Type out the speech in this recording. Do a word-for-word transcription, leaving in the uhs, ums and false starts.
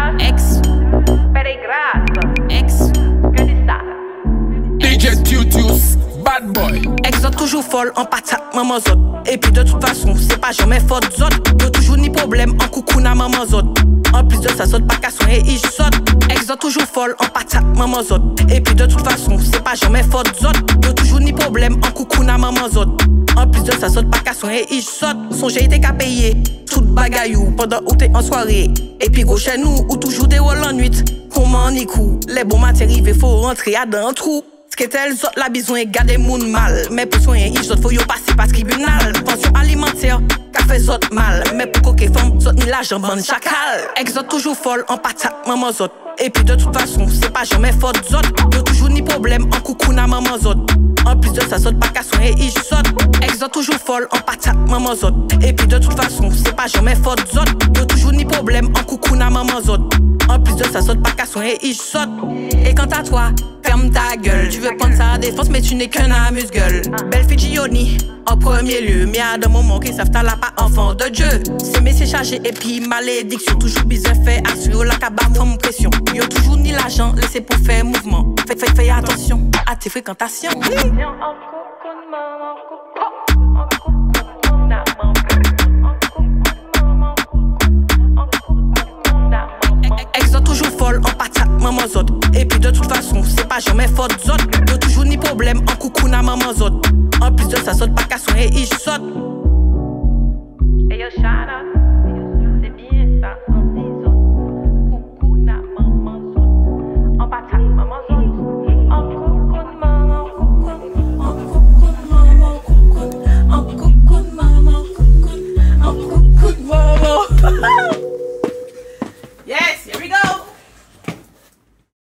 Ex. Ex. D J Tutius, bad boy. Exote toujours folle en patate, maman zot. Et puis de toute façon, c'est pas jamais faute zot. Y'a toujours ni problème en coucou na maman zot. En plus de ça, saute pas qu'à son et il saute. Exote toujours folle en patate, maman zot. Et puis de toute façon, c'est pas jamais faute zot. Y'a toujours ni problème en coucou na maman zot. En plus de ça, saute pas qu'à son et il saute. Son j'ai été qu'à payer toute bagaillou pendant où t'es en soirée. Et puis go chez nous, ou toujours des rôles en nuit. Comment ni coup, les bons matériels, faut rentrer à dans un trou. Que tel zot la besoin garder moun mal. Mais pour soigner il zot faut yo passer par tribunal. Pension alimentaire, café zot mal. Mais pour coquer femme zot ni la jambe chacal. Exote toujours folle en patate maman zot. Et puis de toute façon c'est pas jamais faute zot. Y'a toujours ni problème en coucou na maman zot. En plus de ça saute pas qu'à soigner il saute. Exote toujours folle en patate maman zot. Et puis de toute façon c'est pas jamais faute zot. Y'a toujours ni problème en coucou na maman zot. En plus de ça saute pas qu'à soigner il saute. Et quant à toi, ferme ta gueule. Tu veux prendre sa défense mais tu n'es qu'un amuse-gueule. Belle fille Gioni en premier lieu. Mais à d'un moment qu'ils savent t'as là pas enfant de Dieu. C'est mais c'est chargé et puis malédiction. Toujours bizarre fait assurer la cabane comme pression. Y'a toujours ni l'argent laissé pour faire mouvement. Fais, fais, fais attention à tes fréquentations. Exote toujours folle en patate maman zot. Et puis de toute façon c'est pas jamais faute zot. Y'a toujours ni problème en coucou na maman zot. En plus de ça saute pas qu'à son et il saute. Hey yo Shana, c'est bien ça en disant coucou na maman zot. En patate maman zot. En coucou de maman coucou. En coucou de maman coucou. En coucou de maman coucou. En coucou de maman. Yes.